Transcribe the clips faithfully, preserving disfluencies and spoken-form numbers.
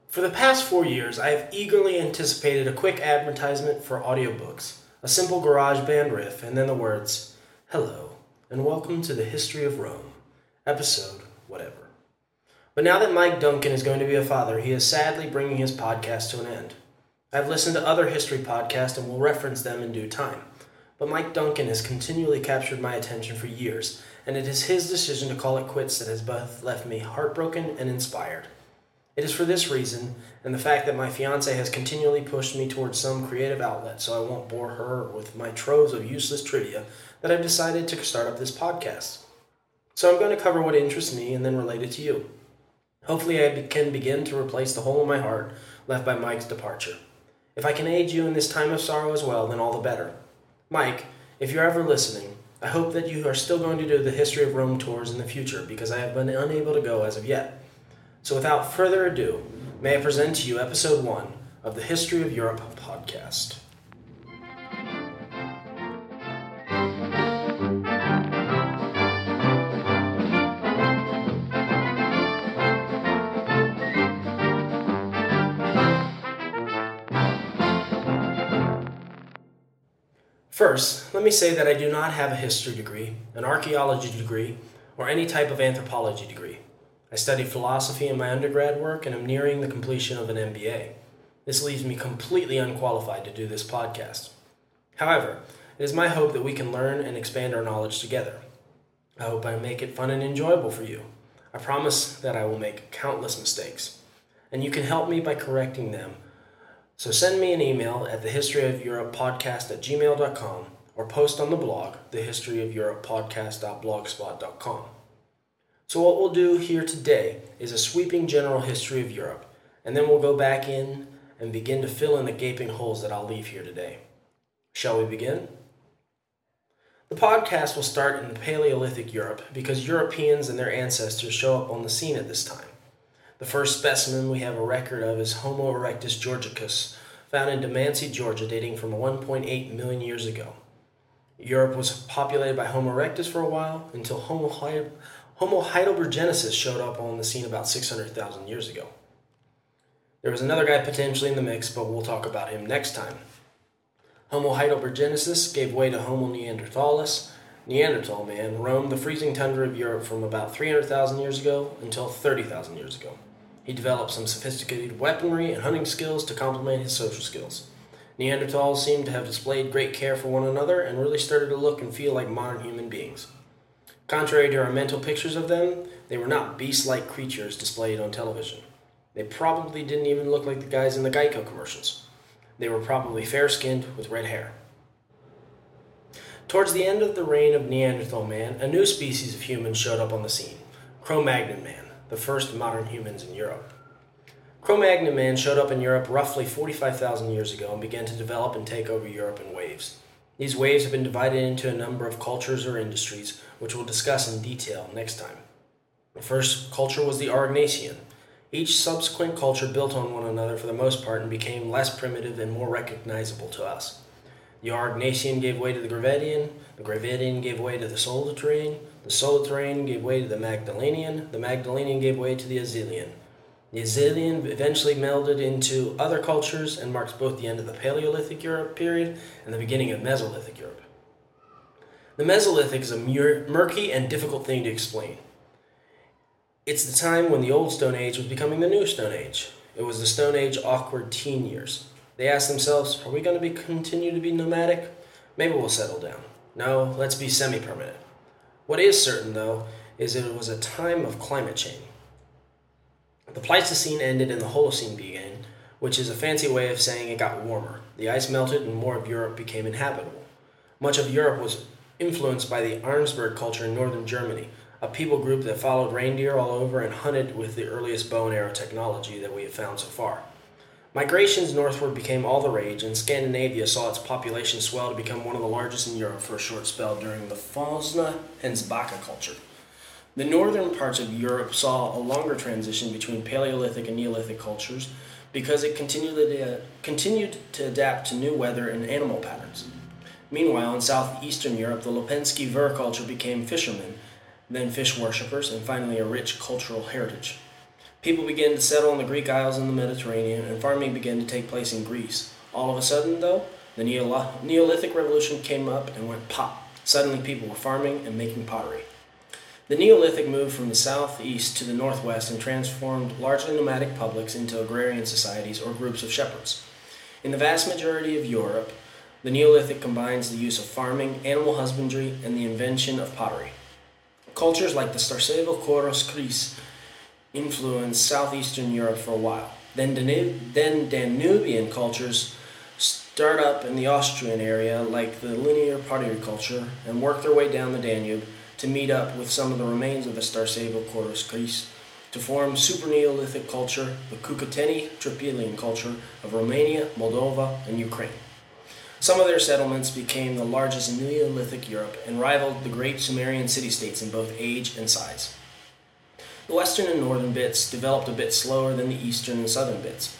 For the past four years, I have eagerly anticipated a quick advertisement for audiobooks, a simple GarageBand riff, and then the words, "Hello, and welcome to the History of Rome, episode whatever." But now that Mike Duncan is going to be a father, he is sadly bringing his podcast to an end. I've listened to other history podcasts and will reference them in due time, but Mike Duncan has continually captured my attention for years, and it is his decision to call it quits that has both left me heartbroken and inspired. It is for this reason, and the fact that my fiancée has continually pushed me towards some creative outlet so I won't bore her with my troves of useless trivia, that I've decided to start up this podcast. So I'm going to cover what interests me and then relate it to you. Hopefully I can begin to replace the hole in my heart left by Mike's departure. If I can aid you in this time of sorrow as well, then all the better. Mike, if you're ever listening, I hope that you are still going to do the History of Rome tours in the future because I have been unable to go as of yet. So without further ado, may I present to you episode one of the History of Europe podcast. First, let me say that I do not have a history degree, an archaeology degree, or any type of anthropology degree. I studied philosophy in my undergrad work and am nearing the completion of an M B A. This leaves me completely unqualified to do this podcast. However, it is my hope that we can learn and expand our knowledge together. I hope I make it fun and enjoyable for you. I promise that I will make countless mistakes, and you can help me by correcting them. So send me an email at the history of europe podcast at gmail dot com or post on the blog, the history of europe podcast dot blogspot dot com. So what we'll do here today is a sweeping general history of Europe, and then we'll go back in and begin to fill in the gaping holes that I'll leave here today. Shall we begin? The podcast will start in the Paleolithic Europe because Europeans and their ancestors show up on the scene at this time. The first specimen we have a record of is Homo erectus georgicus, found in Demansy, Georgia, dating from one point eight million years ago. Europe was populated by Homo erectus for a while until Homo Heidelbergensis Homo heidelbergensis showed up on the scene about six hundred thousand years ago. There was another guy potentially in the mix, but we'll talk about him next time. Homo heidelbergensis gave way to Homo neanderthalis. Neanderthal man roamed the freezing tundra of Europe from about three hundred thousand years ago until thirty thousand years ago. He developed some sophisticated weaponry and hunting skills to complement his social skills. Neanderthals seemed to have displayed great care for one another and really started to look and feel like modern human beings. Contrary to our mental pictures of them, they were not beast-like creatures displayed on television. They probably didn't even look like the guys in the Geico commercials. They were probably fair-skinned with red hair. Towards the end of the reign of Neanderthal man, a new species of humans showed up on the scene, Cro-Magnon man, the first modern humans in Europe. Cro-Magnon man showed up in Europe roughly forty-five thousand years ago and began to develop and take over Europe in waves. These waves have been divided into a number of cultures or industries, which we'll discuss in detail next time. The first culture was the Aurignacian. Each subsequent culture built on one another for the most part and became less primitive and more recognizable to us. The Aurignacian gave way to the Gravettian, the Gravettian gave way to the Solutrean, the Solutrean gave way to the Magdalenian, the Magdalenian gave way to the Azilian. The Azilian eventually melded into other cultures and marks both the end of the Paleolithic Europe period and the beginning of Mesolithic Europe. The Mesolithic is a mur- murky and difficult thing to explain. It's the time when the Old Stone Age was becoming the New Stone Age. It was the Stone Age awkward teen years. They asked themselves, are we going to be continue to be nomadic? Maybe we'll settle down. No, let's be semi-permanent. What is certain, though, is that it was a time of climate change. The Pleistocene ended and the Holocene began, which is a fancy way of saying it got warmer. The ice melted and more of Europe became inhabitable. Much of Europe was influenced by the Arnsberg culture in northern Germany, a people group that followed reindeer all over and hunted with the earliest bow and arrow technology that we have found so far. Migrations northward became all the rage, and Scandinavia saw its population swell to become one of the largest in Europe for a short spell during the Fosna and Zbaka culture. The northern parts of Europe saw a longer transition between Paleolithic and Neolithic cultures because it continued to, uh, continued to adapt to new weather and animal patterns. Meanwhile, in southeastern Europe, the Lipensky Ver culture became fishermen, then fish worshippers, and finally a rich cultural heritage. People began to settle on the Greek isles in the Mediterranean, and farming began to take place in Greece. All of a sudden, though, the Neolithic Revolution came up and went pop. Suddenly, people were farming and making pottery. The Neolithic moved from the southeast to the northwest and transformed largely nomadic publics into agrarian societies or groups of shepherds. In the vast majority of Europe, the Neolithic combines the use of farming, animal husbandry, and the invention of pottery. Cultures like the Starcevo-Koros-Kris influenced southeastern Europe for a while. Then, Danub- then Danubian cultures start up in the Austrian area like the linear pottery culture and work their way down the Danube to meet up with some of the remains of the Starcevo-Koros-Kris to form super-Neolithic culture, the Cucuteni-Trypillian culture of Romania, Moldova, and Ukraine. Some of their settlements became the largest in Neolithic Europe and rivaled the great Sumerian city-states in both age and size. The western and northern bits developed a bit slower than the eastern and southern bits,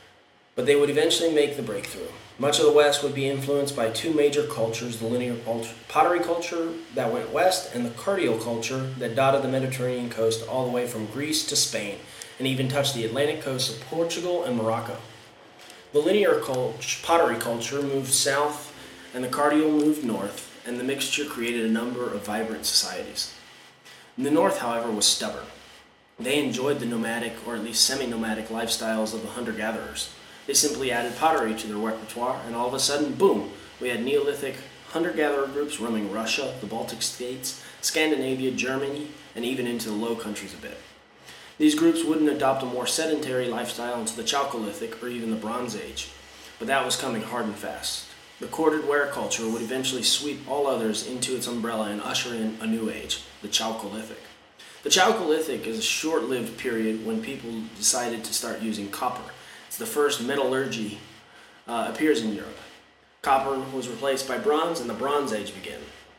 but they would eventually make the breakthrough. Much of the west would be influenced by two major cultures, the linear pottery culture that went west and the cardial culture that dotted the Mediterranean coast all the way from Greece to Spain and even touched the Atlantic coast of Portugal and Morocco. The linear cult- pottery culture moved south and the cardial moved north, and the mixture created a number of vibrant societies. The north, however, was stubborn. They enjoyed the nomadic or at least semi-nomadic lifestyles of the hunter-gatherers. They simply added pottery to their repertoire, and all of a sudden, boom, we had Neolithic hunter-gatherer groups roaming Russia, the Baltic states, Scandinavia, Germany, and even into the Low Countries a bit. These groups wouldn't adopt a more sedentary lifestyle until the Chalcolithic or even the Bronze Age, but that was coming hard and fast. The corded ware culture would eventually sweep all others into its umbrella and usher in a new age, the Chalcolithic. The Chalcolithic is a short-lived period when people decided to start using copper. It's the first metallurgy uh, appears in Europe. Copper was replaced by bronze, and the Bronze Age began.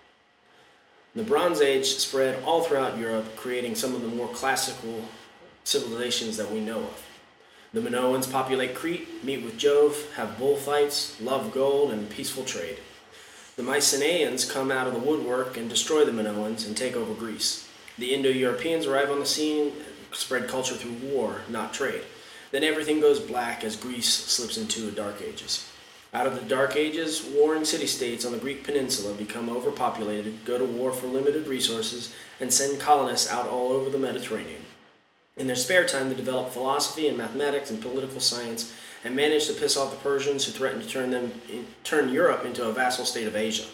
The Bronze Age spread all throughout Europe, creating some of the more classical civilizations that we know of. The Minoans populate Crete, meet with Jove, have bullfights, love gold, and peaceful trade. The Mycenaeans come out of the woodwork and destroy the Minoans and take over Greece. The Indo-Europeans arrive on the scene, spread culture through war, not trade. Then everything goes black as Greece slips into the Dark Ages. Out of the Dark Ages, warring city-states on the Greek peninsula become overpopulated, go to war for limited resources, and send colonists out all over the Mediterranean. In their spare time, they develop philosophy and mathematics and political science, and manage to piss off the Persians, who threatened to turn them turn Europe into a vassal state of Asia.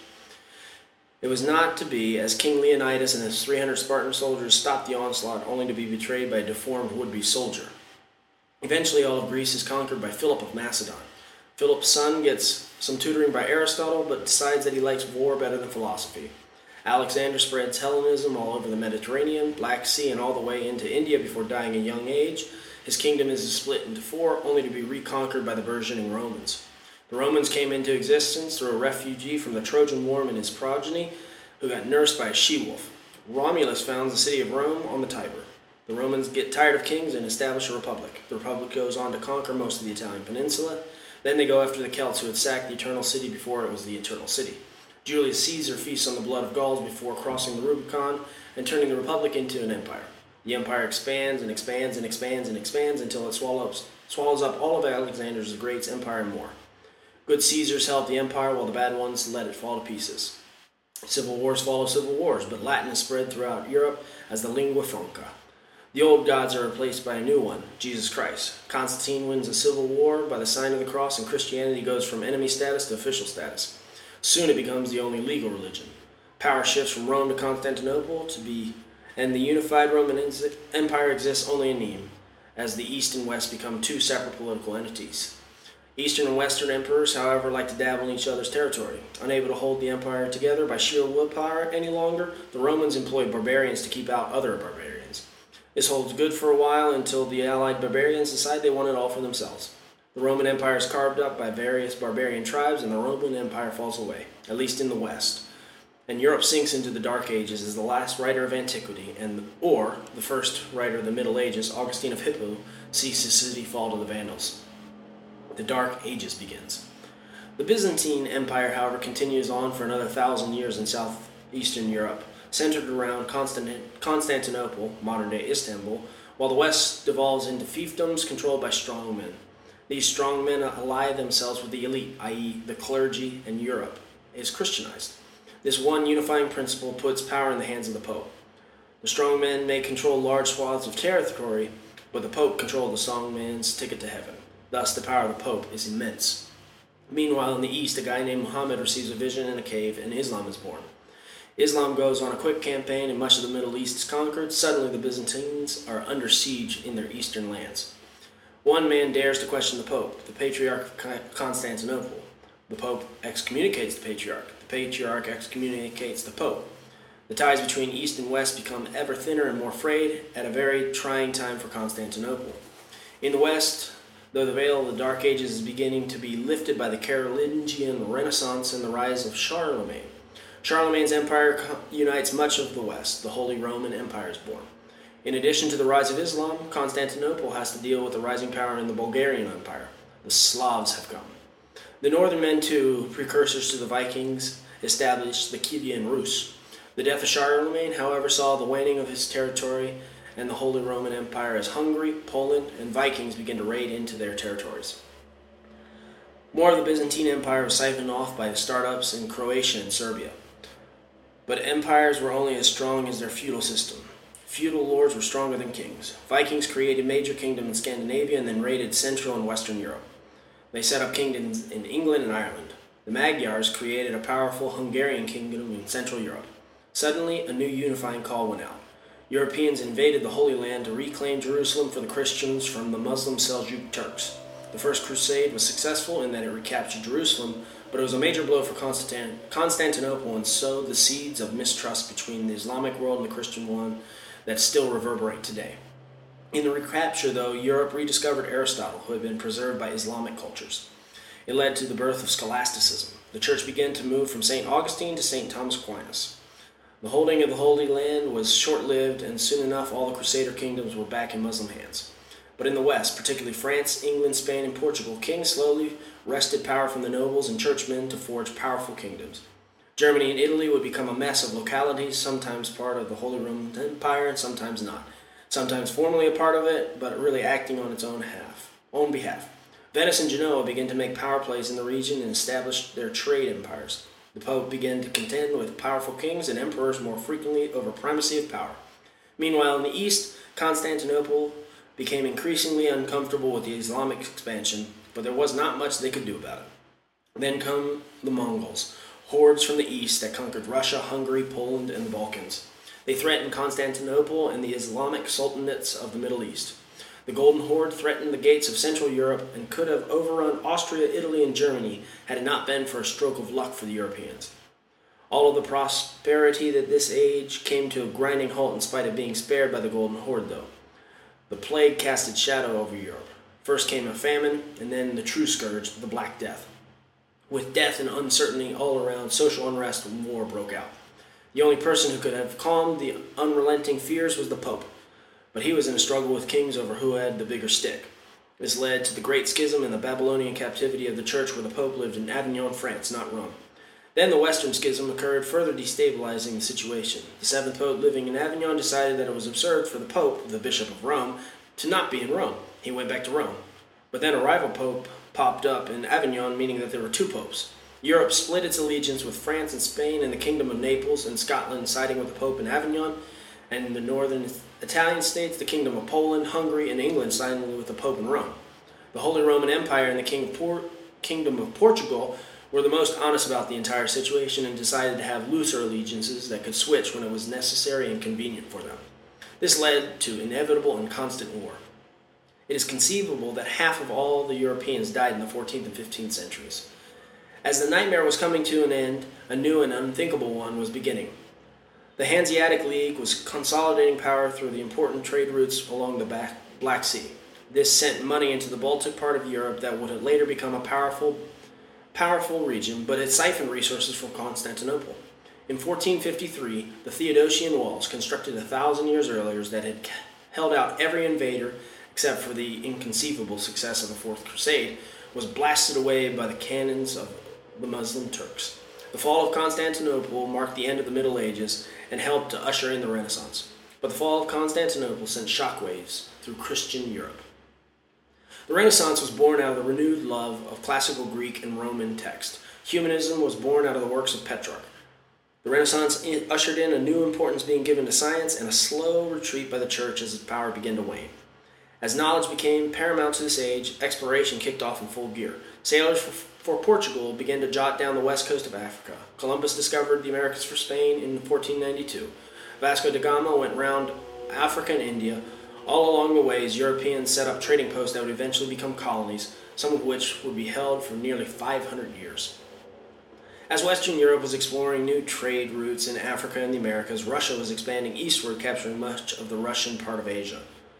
It was not to be, as King Leonidas and his three hundred Spartan soldiers stopped the onslaught, only to be betrayed by a deformed would-be soldier. Eventually, all of Greece is conquered by Philip of Macedon. Philip's son gets some tutoring by Aristotle, but decides that he likes war better than philosophy. Alexander spreads Hellenism all over the Mediterranean, Black Sea, and all the way into India before dying at a young age. His kingdom is split into four, only to be reconquered by the burgeoning Romans. The Romans came into existence through a refugee from the Trojan War and his progeny, who got nursed by a she-wolf. Romulus founds the city of Rome on the Tiber. The Romans get tired of kings and establish a republic. The republic goes on to conquer most of the Italian peninsula. Then they go after the Celts, who had sacked the Eternal City before it was the Eternal City. Julius Caesar feasts on the blood of Gauls before crossing the Rubicon and turning the republic into an empire. The empire expands and expands and expands and expands until it swallows, swallows up all of Alexander the Great's empire and more. Good Caesars held the empire, while the bad ones let it fall to pieces. Civil wars follow civil wars, but Latin is spread throughout Europe as the lingua franca. The old gods are replaced by a new one, Jesus Christ. Constantine wins a civil war by the sign of the cross, and Christianity goes from enemy status to official status. Soon it becomes the only legal religion. Power shifts from Rome to Constantinople to be, and the unified Roman Empire exists only in Nîmes, as the East and West become two separate political entities. Eastern and Western emperors, however, like to dabble in each other's territory. Unable to hold the empire together by sheer willpower any longer, the Romans employed barbarians to keep out other barbarians. This holds good for a while until the allied barbarians decide they want it all for themselves. The Roman Empire is carved up by various barbarian tribes, and the Roman Empire falls away, at least in the West. And Europe sinks into the Dark Ages as the last writer of antiquity, and or the first writer of the Middle Ages, Augustine of Hippo, sees his city fall to the Vandals. The Dark Ages begins. The Byzantine Empire, however, continues on for another thousand years in southeastern Europe, centered around Constant- Constantinople, modern-day Istanbul, while the West devolves into fiefdoms controlled by strongmen. These strongmen ally themselves with the elite, that is the clergy, and Europe is Christianized. This one unifying principle puts power in the hands of the Pope. The strongmen may control large swaths of territory, but the Pope controls the strongman's ticket to heaven. Thus, the power of the Pope is immense. Meanwhile, in the East, a guy named Muhammad receives a vision in a cave, and Islam is born. Islam goes on a quick campaign, and much of the Middle East is conquered. Suddenly, the Byzantines are under siege in their eastern lands. One man dares to question the Pope, the Patriarch of Constantinople. The Pope excommunicates the Patriarch. The Patriarch excommunicates the Pope. The ties between East and West become ever thinner and more frayed at a very trying time for Constantinople. In the West, though the veil of the Dark Ages is beginning to be lifted by the Carolingian Renaissance and the rise of Charlemagne, Charlemagne's empire unites much of the West. The Holy Roman Empire is born. In addition to the rise of Islam, Constantinople has to deal with the rising power in the Bulgarian Empire. The Slavs have come. The northern men, too, precursors to the Vikings, established the Kievan Rus. The death of Charlemagne, however, saw the waning of his territory and the Holy Roman Empire as Hungary, Poland, and Vikings began to raid into their territories. More of the Byzantine Empire was siphoned off by the startups in Croatia and Serbia. But empires were only as strong as their feudal system. Feudal lords were stronger than kings. Vikings created major kingdoms in Scandinavia and then raided Central and Western Europe. They set up kingdoms in England and Ireland. The Magyars created a powerful Hungarian kingdom in Central Europe. Suddenly, a new unifying call went out. Europeans invaded the Holy Land to reclaim Jerusalem for the Christians from the Muslim Seljuk Turks. The First Crusade was successful in that it recaptured Jerusalem, but it was a major blow for Constant- Constantinople and sowed the seeds of mistrust between the Islamic world and the Christian one that still reverberate today. In the recapture, though, Europe rediscovered Aristotle, who had been preserved by Islamic cultures. It led to the birth of scholasticism. The church began to move from Saint Augustine to Saint Thomas Aquinas. The holding of the Holy Land was short-lived, and soon enough all the Crusader kingdoms were back in Muslim hands. But in the West, particularly France, England, Spain, and Portugal, kings slowly wrested power from the nobles and churchmen to forge powerful kingdoms. Germany and Italy would become a mess of localities, sometimes part of the Holy Roman Empire and sometimes not. Sometimes formally a part of it, but really acting on its own half, own behalf. Venice and Genoa began to make power plays in the region and established their trade empires. The Pope began to contend with powerful kings and emperors more frequently over primacy of power. Meanwhile, in the East, Constantinople became increasingly uncomfortable with the Islamic expansion, but there was not much they could do about it. Then come the Mongols, hordes from the East that conquered Russia, Hungary, Poland, and the Balkans. They threatened Constantinople and the Islamic sultanates of the Middle East. The Golden Horde threatened the gates of Central Europe and could have overrun Austria, Italy, and Germany had it not been for a stroke of luck for the Europeans. All of the prosperity of this age came to a grinding halt in spite of being spared by the Golden Horde, though. The plague cast its shadow over Europe. First came a famine, and then the true scourge, the Black Death. With death and uncertainty all around, social unrest and war broke out. The only person who could have calmed the unrelenting fears was the Pope, but he was in a struggle with kings over who had the bigger stick. This led to the Great Schism and the Babylonian captivity of the Church, where the Pope lived in Avignon, France, not Rome. Then the Western Schism occurred, further destabilizing the situation. The seventh Pope living in Avignon decided that it was absurd for the Pope, the Bishop of Rome, to not be in Rome. He went back to Rome. But then a rival Pope popped up in Avignon, meaning that there were two popes. Europe split its allegiance, with France and Spain and the Kingdom of Naples and Scotland siding with the Pope in Avignon, and in the northern Italian states, the Kingdom of Poland, Hungary, and England siding with the Pope in Rome. The Holy Roman Empire and the King of Por- Kingdom of Portugal were the most honest about the entire situation and decided to have looser allegiances that could switch when it was necessary and convenient for them. This led to inevitable and constant war. It is conceivable that half of all the Europeans died in the fourteenth and fifteenth centuries. As the nightmare was coming to an end, a new and unthinkable one was beginning. The Hanseatic League was consolidating power through the important trade routes along the Black Sea. This sent money into the Baltic part of Europe that would later become a powerful, powerful region, but it siphoned resources from Constantinople. In fourteen fifty-three, the Theodosian Walls, constructed a thousand years earlier, that had held out every invader except for the inconceivable success of the Fourth Crusade, was blasted away by the cannons of the Muslim Turks. The fall of Constantinople marked the end of the Middle Ages and helped to usher in the Renaissance. but the fall of Constantinople sent shockwaves through Christian Europe. The Renaissance was born out of the renewed love of classical Greek and Roman text. Humanism was born out of the works of Petrarch. The Renaissance ushered in a new importance being given to science and a slow retreat by the church as its power began to wane. As knowledge became paramount to this age, exploration kicked off in full gear. Sailors for, for Portugal began to jot down the west coast of Africa. Columbus discovered the Americas for Spain in fourteen ninety-two. Vasco da Gama went round Africa and India. All along the ways, Europeans set up trading posts that would eventually become colonies, some of which would be held for nearly five hundred years. As Western Europe was exploring new trade routes in Africa and the Americas, Russia was expanding eastward, capturing much of the Russian part of Asia.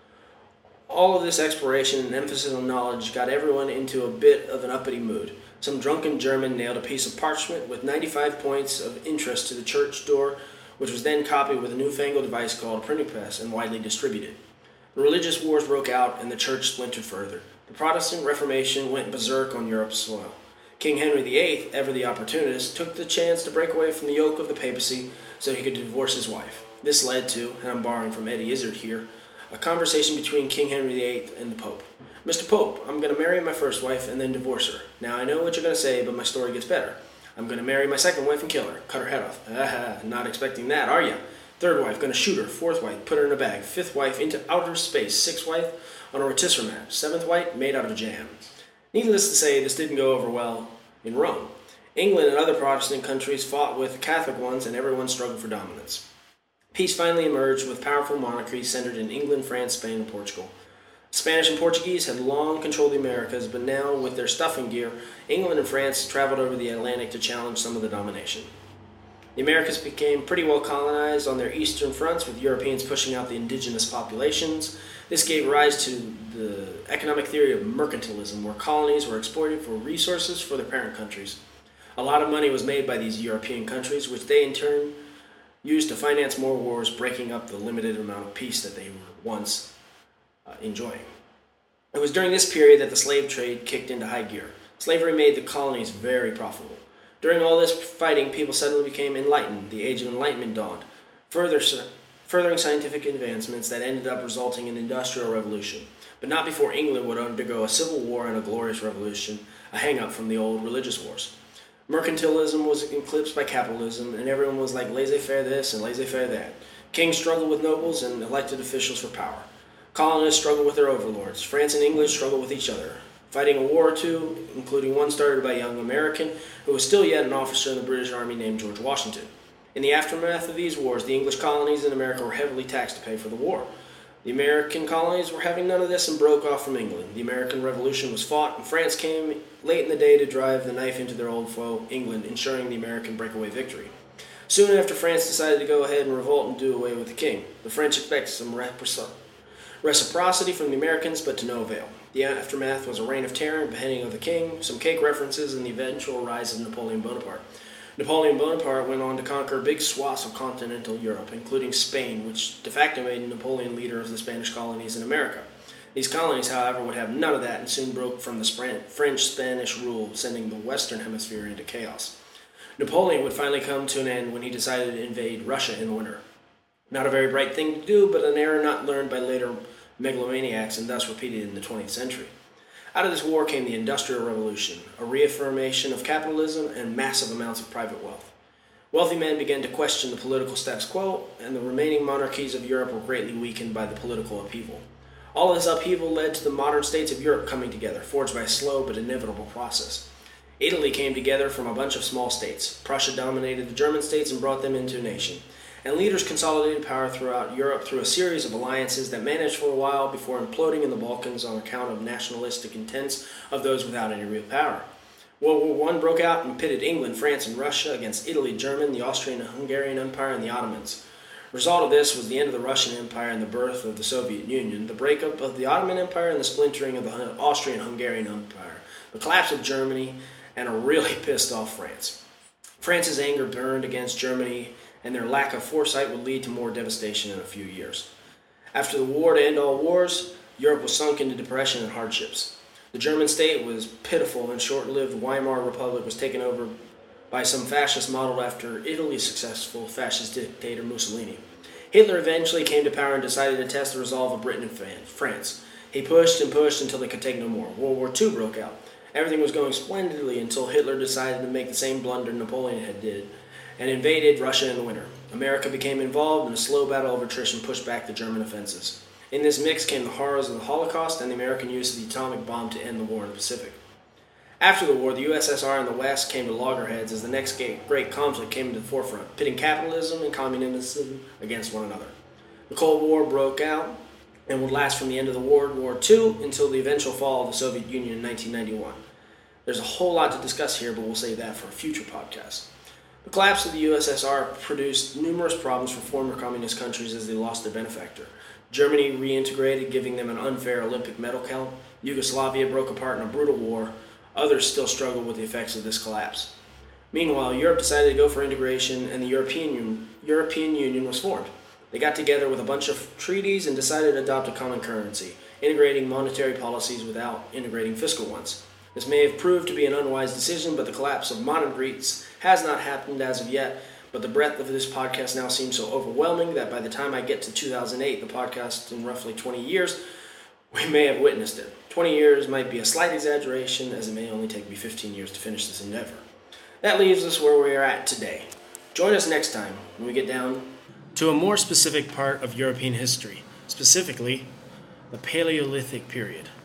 All of this exploration and emphasis on knowledge got everyone into a bit of an uppity mood. Some drunken German nailed a piece of parchment with ninety-five points of interest to the church door, which was then copied with a newfangled device called a printing press and widely distributed. The religious wars broke out and the church splintered further. The Protestant Reformation went berserk on Europe's soil. King Henry the Eighth, ever the opportunist, took the chance to break away from the yoke of the papacy so he could divorce his wife. This led to, and I'm borrowing from Eddie Izzard here, a conversation between King Henry the Eighth and the Pope. Mister Pope, I'm going to marry my first wife and then divorce her. Now I know what you're going to say, but my story gets better. I'm going to marry my second wife and kill her, cut her head off. Ah, not expecting that, are ya? Third wife, going to shoot her. Fourth wife, put her in a bag. Fifth wife, into outer space. Sixth wife, on a rotisserie mat. Seventh wife, made out of jam. Needless to say, this didn't go over well in Rome. England and other Protestant countries fought with Catholic ones, and everyone struggled for dominance. Peace finally emerged with powerful monarchies centered in England, France, Spain, and Portugal. Spanish and Portuguese had long controlled the Americas, but now, with their stuffing gear, England and France traveled over the Atlantic to challenge some of the domination. The Americas became pretty well colonized on their eastern fronts, with Europeans pushing out the indigenous populations. This gave rise to the economic theory of mercantilism, where colonies were exploited for resources for their parent countries. A lot of money was made by these European countries, which they in turn used to finance more wars, breaking up the limited amount of peace that they were once uh, enjoying. It was during this period that the slave trade kicked into high gear. Slavery made the colonies very profitable. During all this fighting, people suddenly became enlightened. The Age of Enlightenment dawned, further, furthering scientific advancements that ended up resulting in the Industrial Revolution, but not before England would undergo a civil war and a glorious revolution, a hang-up from the old religious wars. Mercantilism was eclipsed by capitalism, and everyone was like laissez-faire this and laissez-faire that. Kings struggled with nobles and elected officials for power. Colonists struggled with their overlords. France and England struggled with each other, fighting a war or two, including one started by a young American who was still yet an officer in the British Army named George Washington. In the aftermath of these wars, the English colonies in America were heavily taxed to pay for the war. The American colonies were having none of this and broke off from England. The American Revolution was fought, and France came late in the day to drive the knife into their old foe, England, ensuring the American breakaway victory. Soon after, France decided to go ahead and revolt and do away with the king. The French expected some reciprocity from the Americans, but to no avail. The aftermath was a reign of terror and beheading of the king, some cake references, and the eventual rise of Napoleon Bonaparte. Napoleon Bonaparte went on to conquer big swaths of continental Europe, including Spain, which de facto made Napoleon leader of the Spanish colonies in America. These colonies, however, would have none of that and soon broke from the French-Spanish rule, sending the Western Hemisphere into chaos. Napoleon would finally come to an end when he decided to invade Russia in the winter. Not a very bright thing to do, but an error not learned by later megalomaniacs and thus repeated in the twentieth century. Out of this war came the Industrial Revolution, a reaffirmation of capitalism and massive amounts of private wealth. Wealthy men began to question the political status quo, and the remaining monarchies of Europe were greatly weakened by the political upheaval. All of this upheaval led to the modern states of Europe coming together, forged by a slow but inevitable process. Italy came together from a bunch of small states. Prussia dominated the German states and brought them into a nation. And leaders consolidated power throughout Europe through a series of alliances that managed for a while before imploding in the Balkans on account of nationalistic intents of those without any real power. World War One broke out and pitted England, France, and Russia against Italy, Germany, the Austrian and Hungarian Empire, and the Ottomans. The result of this was the end of the Russian Empire and the birth of the Soviet Union, the breakup of the Ottoman Empire and the splintering of the Austrian-Hungarian Empire, the collapse of Germany, and a really pissed off France. France's anger burned against Germany, and their lack of foresight would lead to more devastation in a few years. After the war to end all wars, Europe was sunk into depression and hardships. The German state was pitiful, and short-lived Weimar Republic was taken over by some fascist modeled after Italy's successful fascist dictator Mussolini. Hitler eventually came to power and decided to test the resolve of Britain and France. He pushed and pushed until they could take no more. World War Two broke out. Everything was going splendidly until Hitler decided to make the same blunder Napoleon had did and invaded Russia in the winter. America became involved in a slow battle of attrition pushed back the German offensives. In this mix came the horrors of the Holocaust and the American use of the atomic bomb to end the war in the Pacific. After the war, the U S S R and the West came to loggerheads as the next great conflict came to the forefront, pitting capitalism and communism against one another. The Cold War broke out and would last from the end of the World War Two until the eventual fall of the Soviet Union in nineteen ninety-one. There's a whole lot to discuss here, but we'll save that for a future podcast. The collapse of the U S S R produced numerous problems for former communist countries as they lost their benefactor. Germany reintegrated, giving them an unfair Olympic medal count. Yugoslavia broke apart in a brutal war. Others still struggle with the effects of this collapse. Meanwhile, Europe decided to go for integration, and the European Union, European Union was formed. They got together with a bunch of treaties and decided to adopt a common currency, integrating monetary policies without integrating fiscal ones. This may have proved to be an unwise decision, but the collapse of modern Greece has not happened as of yet. But the breadth of this podcast now seems so overwhelming that by the time I get to two thousand eight, the podcast in roughly twenty years, we may have witnessed it. twenty years might be a slight exaggeration, as it may only take me fifteen years to finish this endeavor. That leaves us where we are at today. Join us next time when we get down to a more specific part of European history, specifically the Paleolithic period.